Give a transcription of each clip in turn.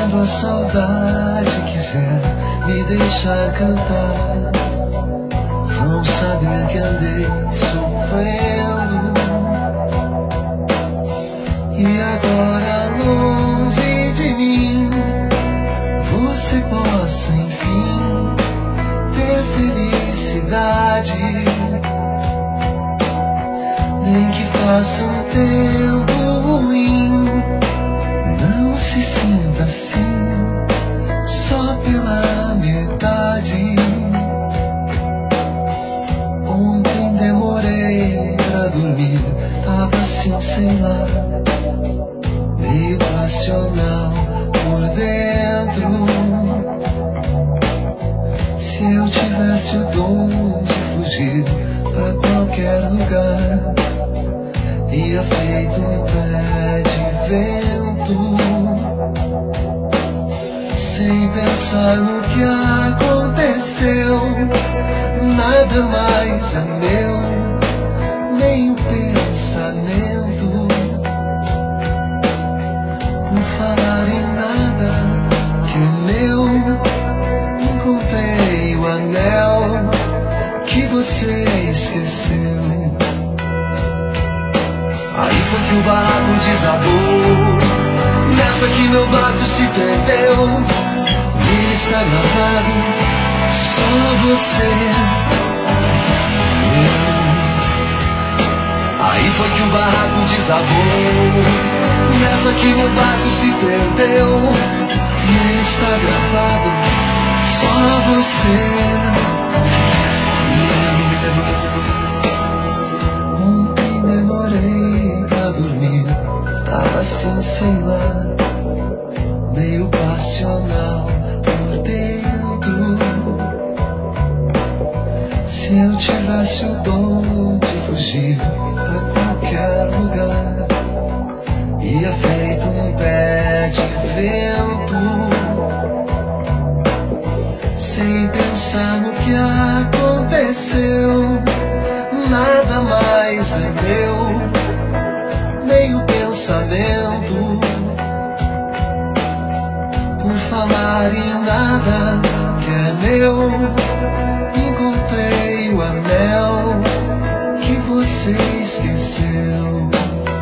Quando a saudade quiser me deixar cantar, vão saber que andei sofrendo. E agora longe de mim, você possa enfim ter felicidade. Nem que faça um tempo ruim, não se sinta assim, só pela metade. Ontem demorei pra dormir, tava assim, sei lá, meio passional por dentro. Se eu tivesse o dom de fugir pra qualquer lugar, ia feito um pé de vento, sem pensar no que aconteceu. Nada mais é meu, nem um pensamento. Por falar em nada que é meu, encontrei o anel que você esqueceu. Aí foi que o barraco desabou, nessa que meu barco se perdeu. E está gravado, só você e eu. Aí foi que o barraco desabou, nessa que meu barco se perdeu. E está gravado, só você e eu. Ontem demorei pra dormir, tava assim, sei lá, meio passional por dentro. Se eu tivesse o dom de fugir pra qualquer lugar, ia feito um pé de vento, sem pensar no que aconteceu. Nada mais é meu, nem o pensamento. Por falar em nada que é meu, encontrei o anel que você esqueceu.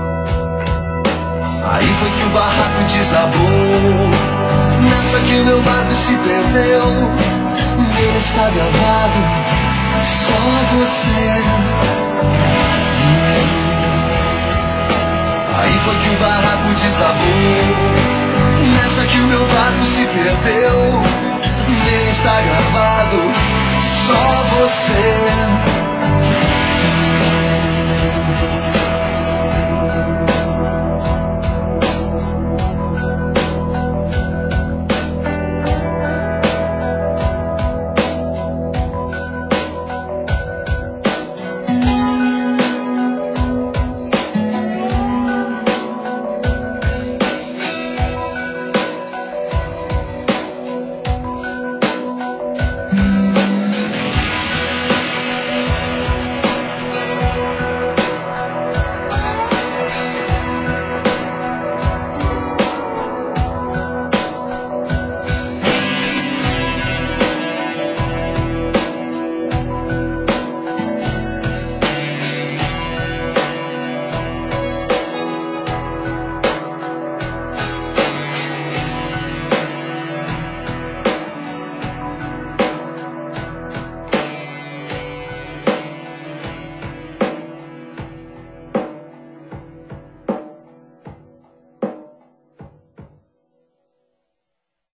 Aí foi que o barraco desabou, nessa que o meu barco se perdeu. Nele está gravado, só você e eu. Aí foi que o barraco desabou, nessa que o meu barco se perdeu. Nele está gravado, só você